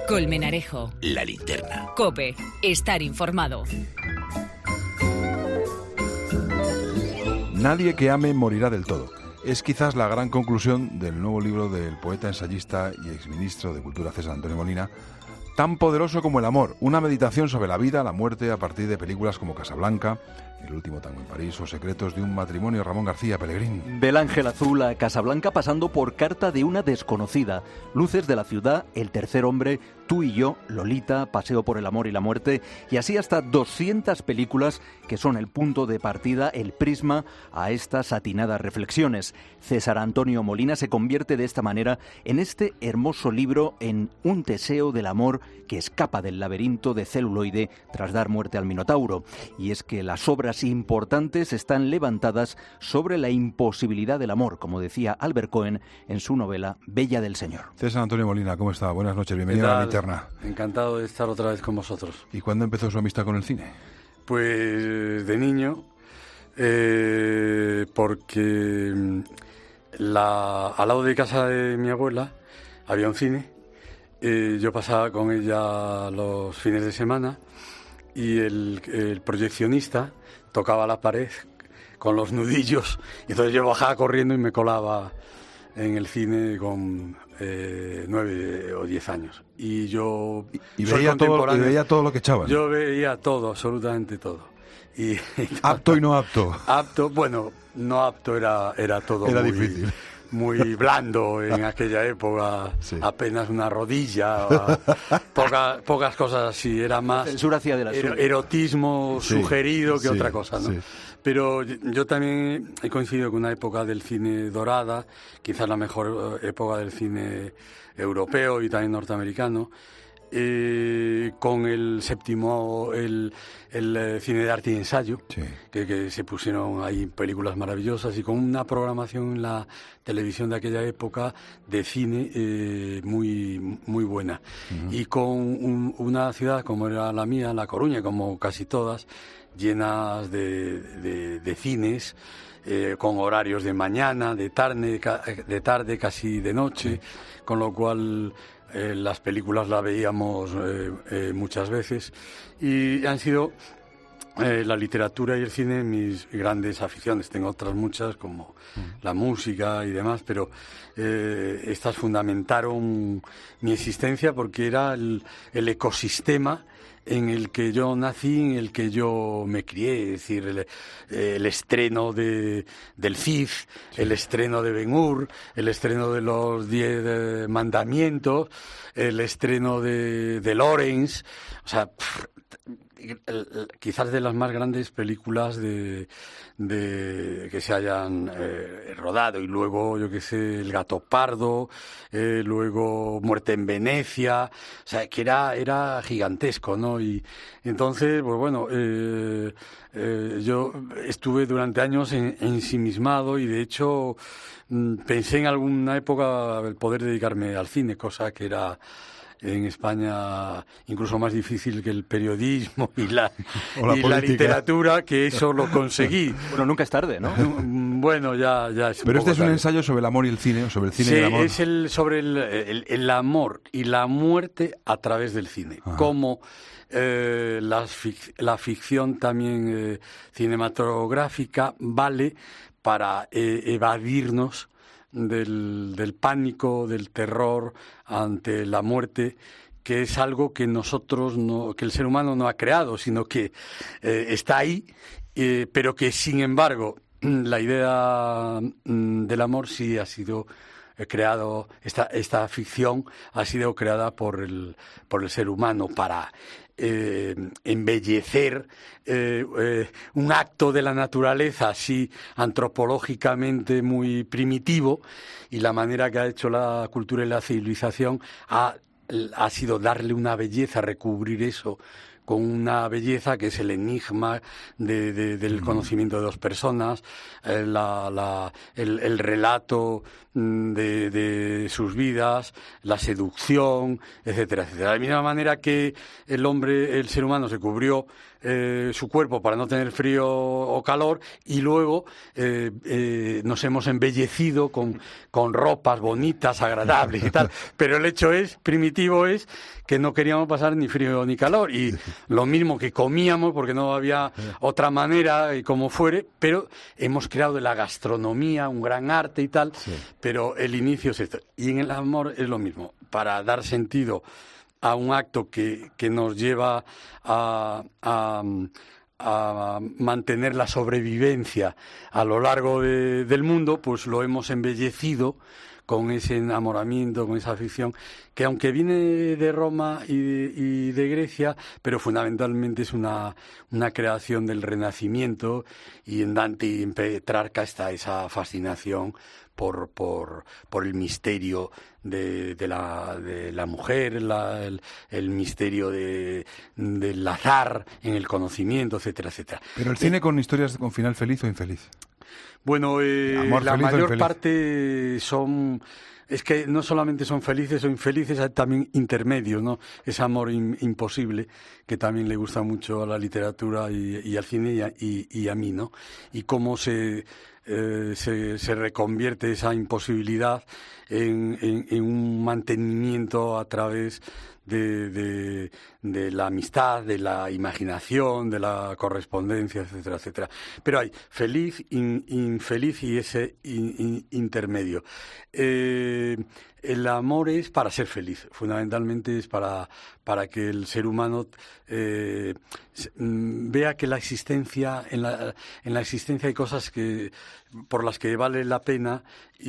Colmenarejo. La Linterna. COPE. Estar informado. Nadie que ame morirá del todo. Es quizás la gran conclusión del nuevo libro del poeta, ensayista y exministro de Cultura César Antonio Molina, Tan poderoso como el amor, una meditación sobre la vida, la muerte, a partir de películas como Casablanca, El último tango en París o Secretos de un matrimonio, Ramón García Pellegrín. Del Ángel Azul a Casablanca, pasando por Carta de una desconocida, Luces de la ciudad, El tercer hombre, Tú y yo, Lolita, Paseo por el amor y la muerte, y así hasta 200 películas que son el punto de partida, el prisma a estas atinadas reflexiones. César Antonio Molina se convierte de esta manera en este hermoso libro, en un teseo del amor que escapa del laberinto de celuloide tras dar muerte al Minotauro. Y es que las obras importantes están levantadas sobre la imposibilidad del amor, como decía Albert Cohen en su novela Bella del Señor. César Antonio Molina, ¿cómo está? Buenas noches, bienvenido a La Linterna. Encantado de estar otra vez con vosotros. ¿Y cuándo empezó su amistad con el cine? Pues de niño, porque al lado de casa de mi abuela había un cine. Yo pasaba con ella los fines de semana y el proyeccionista tocaba la pared con los nudillos, y entonces yo bajaba corriendo y me colaba en el cine con 9 o 10 años. Y yo veía todo lo que echaban. Yo veía todo, absolutamente todo. Apto y no apto. Apto, bueno, no apto era todo. Era muy difícil. Muy blando en aquella época, sí. Apenas una rodilla, pocas cosas así, era más censura hacia de la erotismo sí, sugerido que otra cosa, ¿no? Sí. Pero yo también he coincidido con una época del cine dorada, quizás la mejor época del cine europeo y también norteamericano, con el séptimo, el cine de arte y ensayo, sí. que se pusieron ahí películas maravillosas, y con una programación en la televisión de aquella época de cine muy, muy buena. Uh-huh. Y con una ciudad como era la mía, La Coruña, como casi todas, llenas de cines, con horarios de mañana, de tarde, casi de noche, sí. Con lo cual las películas las veíamos muchas veces, y han sido la literatura y el cine mis grandes aficiones. Tengo otras muchas, como la música y demás, pero estas fundamentaron mi existencia porque era el ecosistema en el que yo nací, en el que yo me crié, es decir, el estreno del Cid, sí. El estreno de Ben-Hur, el estreno de los 10 mandamientos, el estreno de Lawrence, o sea, quizás de las más grandes películas de que se hayan rodado, y luego, yo qué sé, El gato pardo, luego Muerte en Venecia, o sea, que era gigantesco, ¿no? Y entonces, pues bueno, yo estuve durante años ensimismado, y de hecho pensé en alguna época el poder dedicarme al cine, cosa que era en España incluso más difícil que el periodismo y la literatura, que eso lo conseguí. Bueno, nunca es tarde, ¿no? Bueno, ya es un Pero este poco es un tarde. ensayo sobre el amor y el cine, o sobre el cine sí, y el amor. Es sobre el amor y la muerte a través del cine. Ajá. Como la ficción también cinematográfica vale para evadirnos del pánico, del terror ante la muerte, que es algo que que el ser humano no ha creado, sino que está ahí, pero que sin embargo la idea del amor sí ha sido creado, esta ficción ha sido creada por el ser humano para embellecer un acto de la naturaleza así antropológicamente muy primitivo, y la manera que ha hecho la cultura y la civilización ha sido darle una belleza, recubrir eso con una belleza que es el enigma del conocimiento de dos personas, el relato de sus vidas, la seducción, etcétera, etcétera. De la misma manera que el ser humano se cubrió su cuerpo para no tener frío o calor, y luego nos hemos embellecido con ropas bonitas, agradables y tal. Pero el hecho primitivo es que no queríamos pasar ni frío ni calor, y lo mismo que comíamos porque no había otra manera, y como fuere, pero hemos creado de la gastronomía un gran arte y tal, pero el inicio es esto. Y en el amor es lo mismo, para dar sentido a un acto que nos lleva a mantener la sobrevivencia a lo largo del mundo, pues lo hemos embellecido con ese enamoramiento, con esa afición, que aunque viene de Roma y de Grecia, pero fundamentalmente es una creación del Renacimiento, y en Dante y en Petrarca está esa fascinación por el misterio de la mujer, el misterio del azar en el conocimiento, etcétera, etcétera. Pero el cine con historias con final feliz o infeliz. Bueno, la mayor parte son... Es que no solamente son felices o infelices, hay también intermedios, ¿no? Ese amor imposible, que también le gusta mucho a la literatura y al cine y a mí, ¿no? Y cómo se reconvierte esa imposibilidad en un mantenimiento a través de la amistad, de la imaginación, de la correspondencia, etcétera, etcétera. Pero hay feliz, infeliz y ese intermedio. El amor es para ser feliz, fundamentalmente es para que el ser humano vea que la existencia, en la existencia hay cosas por las que vale la pena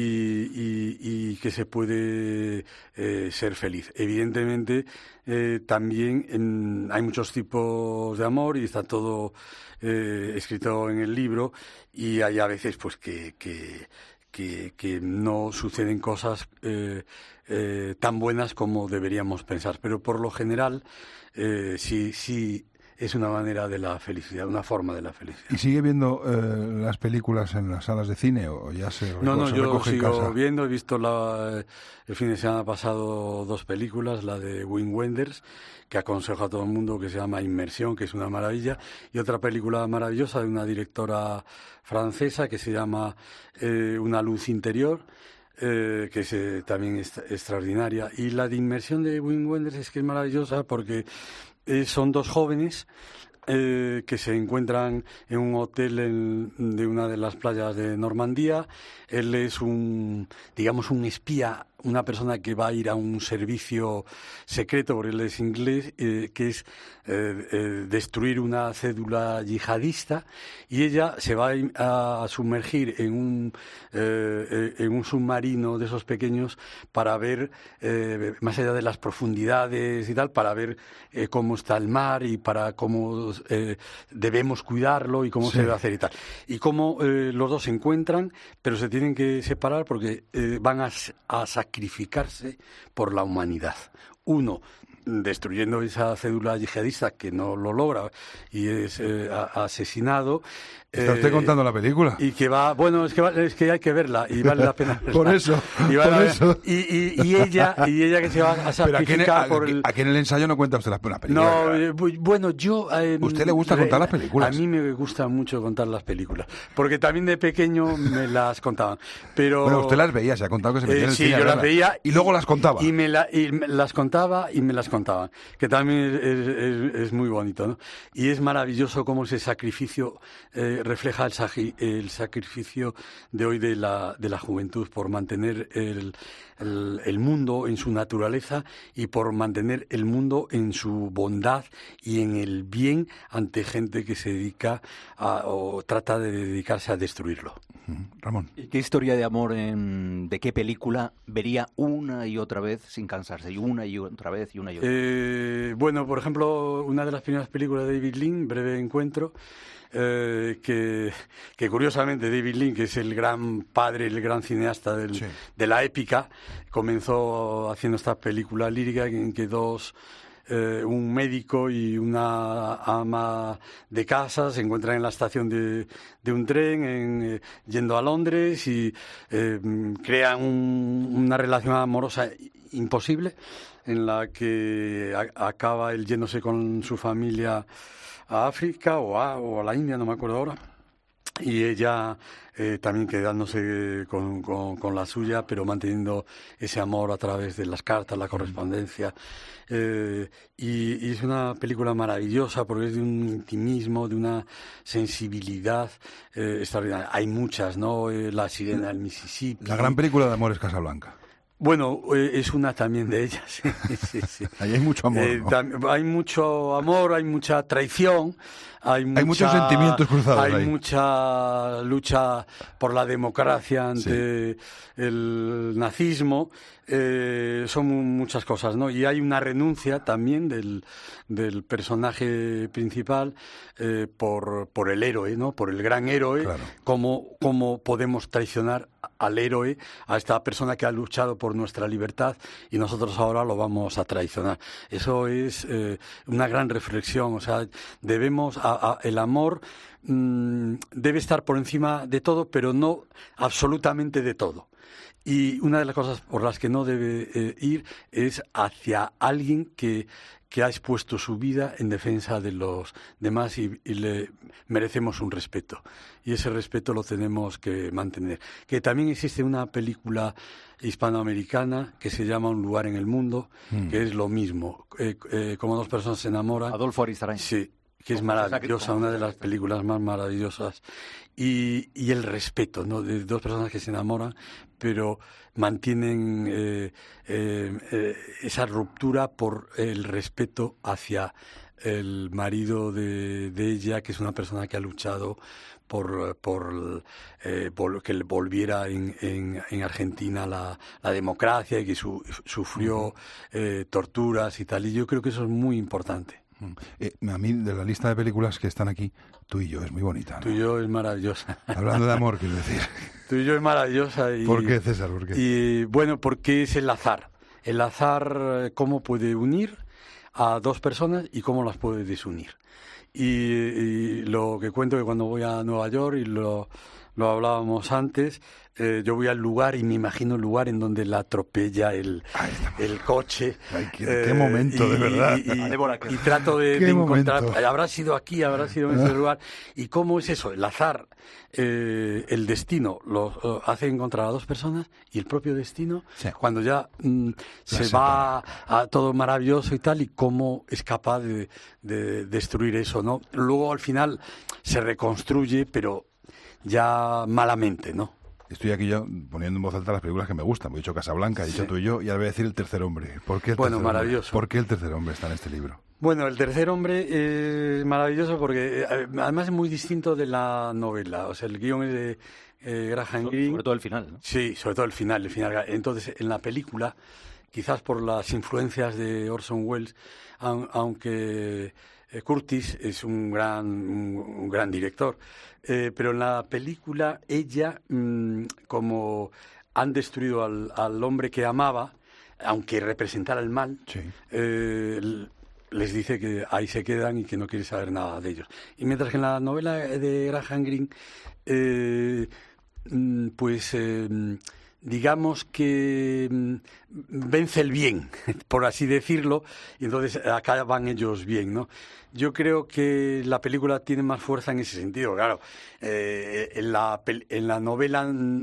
y que se puede ser feliz. Evidentemente, también hay muchos tipos de amor y está todo escrito en el libro, y hay a veces pues que no suceden cosas tan buenas como deberíamos pensar, pero por lo general sí es una manera de la felicidad, una forma de la felicidad. ¿Y sigue viendo las películas en las salas de cine o ya se recoge, No, yo sigo en casa? viendo, he visto el fin de semana pasado 2 películas, la de Wim Wenders, que aconsejo a todo el mundo, que se llama Inmersión, que es una maravilla, y otra película maravillosa de una directora francesa que se llama Una luz interior, que es también extraordinaria. Y la de Inmersión de Wim Wenders es que es maravillosa porque son 2 jóvenes que se encuentran en un hotel de una de las playas de Normandía. Él es un espía, una persona que va a ir a un servicio secreto, porque él es inglés, que es destruir una cédula yihadista, y ella se va a sumergir en un submarino de esos pequeños para ver, más allá de las profundidades y tal, para ver cómo está el mar y para cómo debemos cuidarlo y cómo se debe hacer y tal. Y cómo los dos se encuentran, pero se tienen que separar porque van a sacrificarse por la humanidad. Uno destruyendo esa cédula yihadista, que no lo logra y es asesinado. ¿Está usted contando la película? Y que es que hay que verla y vale la pena verla. Por eso. Y ella que se va a sacrificar aquí en el ensayo no cuenta usted la película. No, bueno, yo... ¿Usted le gusta contar las películas? A mí me gusta mucho contar las películas, porque también de pequeño me las contaban. Pero bueno, usted las veía, se ha contado que se metía en el cine. Sí, yo las veía. Y luego las contaba. Y las contaba y me las contaban, que también es muy bonito, ¿no? Y es maravilloso cómo ese sacrificio refleja el sacrificio de hoy de la juventud por mantener el mundo en su naturaleza y por mantener el mundo en su bondad y en el bien ante gente que se dedica o trata de dedicarse a destruirlo. Ramón. ¿Y qué historia de amor de qué película vería una y otra vez sin cansarse? Y una y otra vez y una y otra vez. Bueno, por ejemplo, una de las primeras películas de David Lean, Breve Encuentro, que curiosamente David Lean, que es el gran padre, el gran cineasta de la épica, comenzó haciendo esta película lírica en que un médico y una ama de casa se encuentran en la estación de un tren yendo a Londres y crean una relación amorosa imposible en la que acaba él yéndose con su familia África o a la India, no me acuerdo ahora. Y ella también quedándose con la suya, pero manteniendo ese amor a través de las cartas, la correspondencia. Y es una película maravillosa porque es de un intimismo, de una sensibilidad extraordinaria. Hay muchas, ¿no? La sirena del Mississippi. La gran película de amor es Casablanca. Bueno, es una también de ellas. Sí. Ahí hay mucho amor, ¿no? Hay mucho amor, hay mucha traición, hay muchos sentimientos cruzados. Hay mucha lucha por la democracia ante el nazismo. Son muchas cosas, ¿no? Y hay una renuncia también del personaje principal por el héroe, ¿no? Por el gran héroe. Claro. Cómo podemos traicionar al héroe, a esta persona que ha luchado por nuestra libertad y nosotros ahora lo vamos a traicionar. Eso es una gran reflexión. O sea, debemos el amor debe estar por encima de todo, pero no absolutamente de todo. Y una de las cosas por las que no debe ir es hacia alguien que ha expuesto su vida en defensa de los demás y le merecemos un respeto. Y ese respeto lo tenemos que mantener. Que también existe una película hispanoamericana que se llama Un lugar en el mundo, que es lo mismo. Como dos personas se enamoran. Adolfo Aristarain. Sí, que es maravillosa, una de las películas más maravillosas. Y el respeto, ¿no? De dos personas que se enamoran, pero mantienen esa ruptura por el respeto hacia el marido de ella, que es una persona que ha luchado por que volviera en Argentina la democracia y que sufrió torturas y tal. Y yo creo que eso es muy importante. A mí, de la lista de películas que están aquí, Tú y yo es muy bonita, ¿no? Tú y yo es maravillosa. Hablando de amor, quiero decir. Tú y yo es maravillosa. ¿Por qué, César? ¿Por qué? Y bueno, porque es el azar. El azar, cómo puede unir a dos personas y cómo las puede desunir. Y lo que cuento que cuando voy a Nueva York, y lo hablábamos antes, yo voy al lugar y me imagino el lugar en donde la atropella el coche. Ay, qué momento, de verdad. Y trato de encontrar, habrá sido aquí, habrá sido en ese lugar. ¿Y cómo es eso? El azar, el destino, lo hace encontrar a dos personas y el propio destino, cuando ya se va a todo maravilloso y tal, y cómo es capaz de destruir eso, ¿no? Luego al final se reconstruye, pero ya malamente, ¿no? Estoy aquí yo poniendo en voz alta las películas que me gustan. He dicho Casablanca, he dicho Tú y yo, y ahora voy a decir El tercer hombre. ¿Por qué maravilloso. ¿Por qué El tercer hombre está en este libro? Bueno, El tercer hombre es maravilloso porque además es muy distinto de la novela. O sea, el guión es de Graham Greene. Sobre todo el final, ¿no? Sí, sobre todo el final. Entonces, en la película, quizás por las influencias de Orson Welles, aunque Curtis es un gran director, pero en la película ella, como han destruido al hombre que amaba, aunque representara el mal, les dice que ahí se quedan y que no quiere saber nada de ellos. Y mientras que en la novela de Graham Greene, digamos que vence el bien, por así decirlo, y entonces acá van ellos bien, ¿no? Yo creo que la película tiene más fuerza en ese sentido, claro. En la novela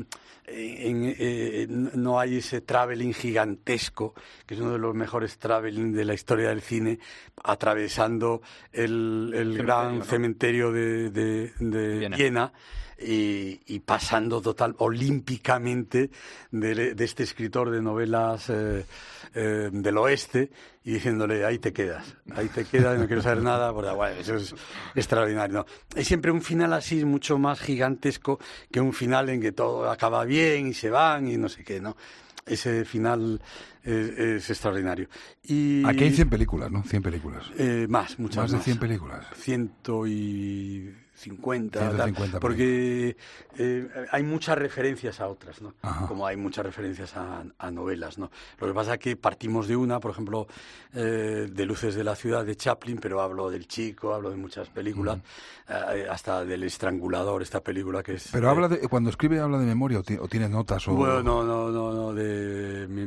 no hay ese traveling gigantesco, que es uno de los mejores traveling de la historia del cine, atravesando el gran cementerio de Viena. Y pasando olímpicamente de este escritor de novelas del oeste y diciéndole ahí te quedas, no quiero saber nada, porque bueno, eso es extraordinario, ¿no? Hay siempre un final así mucho más gigantesco que un final en que todo acaba bien y se van y no sé qué, ¿no? Ese final es extraordinario. Y aquí hay 100 películas, ¿no? 100 películas. Muchas más. Más de 100 películas. 150, porque hay muchas referencias a otras, ¿no? Ajá. Como hay muchas referencias a novelas, ¿no? Lo que pasa es que partimos de una, por ejemplo, de Luces de la ciudad de Chaplin, pero hablo del Chico, hablo de muchas películas, hasta del Estrangulador, esta película que es... Pero cuando escribe habla de memoria o tienes notas o... Bueno, no, mi memoria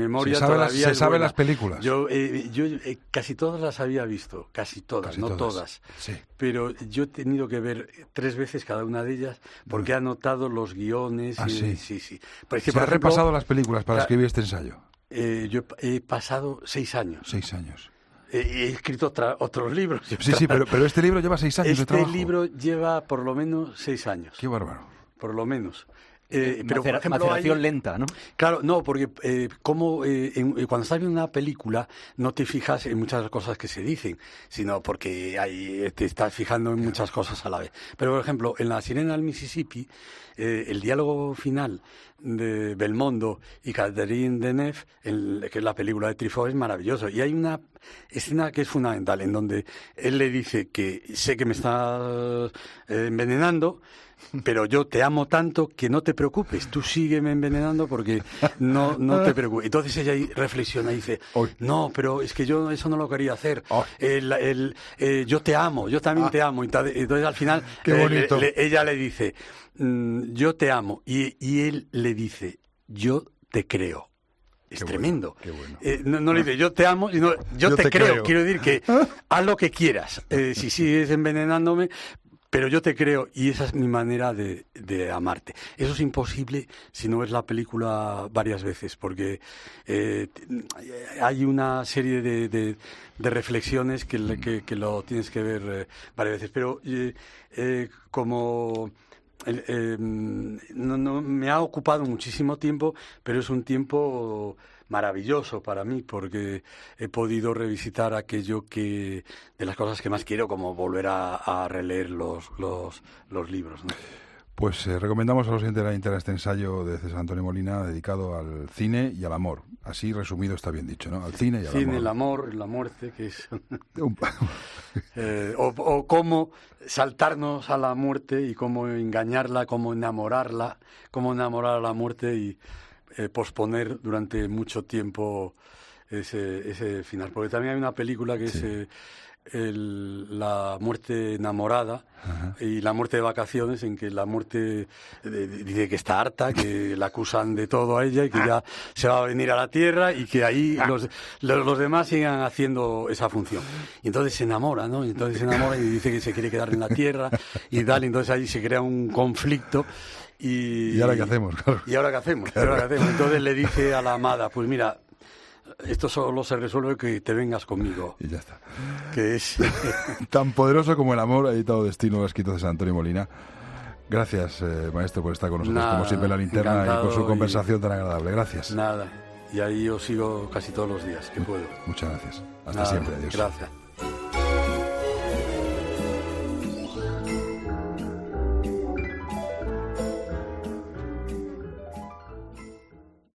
memoria se sabe todavía se es saben buena. las películas. Yo casi todas las había visto, casi todas, no todas. Sí. Pero yo he tenido que ver 3 veces cada una de ellas porque he anotado los guiones. Sí. Pero es que, ¿Se ha repasado las películas para escribir este ensayo? Yo he pasado 6 años. 6 años. He escrito otros libros. Sí, pero este libro lleva 6 años de trabajo. Este libro lleva por lo menos 6 años. Qué bárbaro. Por lo menos. Pero, por ejemplo, maceración lenta, ¿no? Claro, no, porque cuando estás viendo una película no te fijas en muchas cosas que se dicen, sino porque te estás fijando en muchas cosas a la vez. Pero, por ejemplo, en La Sirena del Mississippi, el diálogo final de Belmondo y Catherine Deneuve, que es la película de Truffaut, es maravilloso. Y hay una escena que es fundamental, en donde él le dice que sé que me estás envenenando, pero yo te amo tanto que no te preocupes, tú sígueme envenenando porque no te preocupes. Entonces ella ahí reflexiona y dice, no, pero es que yo eso no lo quería hacer. Yo te amo, yo también te amo. Entonces al final ella le dice, yo te amo. Y él le dice, yo te creo. Es tremendo. Bueno. No le dice yo te amo, sino yo te creo. Quiero decir que haz lo que quieras. Si sigues envenenándome, pero yo te creo, y esa es mi manera de amarte. Eso es imposible si no ves la película varias veces, porque hay una serie de reflexiones que lo tienes que ver varias veces. Pero como no me ha ocupado muchísimo tiempo, pero es un tiempo maravilloso para mí, porque he podido revisitar aquello de las cosas que más quiero, como volver a releer los libros, ¿no? Pues recomendamos a los oyentes de la Inter este ensayo de César Antonio Molina dedicado al cine y al amor. Así resumido está bien dicho, ¿no? Al cine y al amor. El amor, la muerte, que es o cómo saltarnos a la muerte y cómo engañarla, cómo enamorar a la muerte y posponer durante mucho tiempo ese final. Porque también hay una película que es la muerte enamorada. Ajá. Y la muerte de vacaciones, en que la muerte dice que está harta, que la acusan de todo a ella y que ya se va a venir a la tierra y que ahí los demás sigan haciendo esa función. Y entonces se enamora, ¿no? Y entonces se enamora y dice que se quiere quedar en la tierra y tal, y entonces ahí se crea un conflicto. ¿Y ahora qué hacemos? Claro. ¿Y ahora qué hacemos? Entonces le dice a la amada, pues mira, esto solo se resuelve que te vengas conmigo. Y ya está. Que es tan poderoso como el amor, ha editado Destino, lo ha escrito César Antonio Molina. Gracias, maestro, por estar con nosotros, como siempre, en la linterna y por su conversación tan agradable. Gracias. Nada. Y ahí os sigo casi todos los días que puedo. Muchas gracias. Hasta siempre. Adiós. Gracias.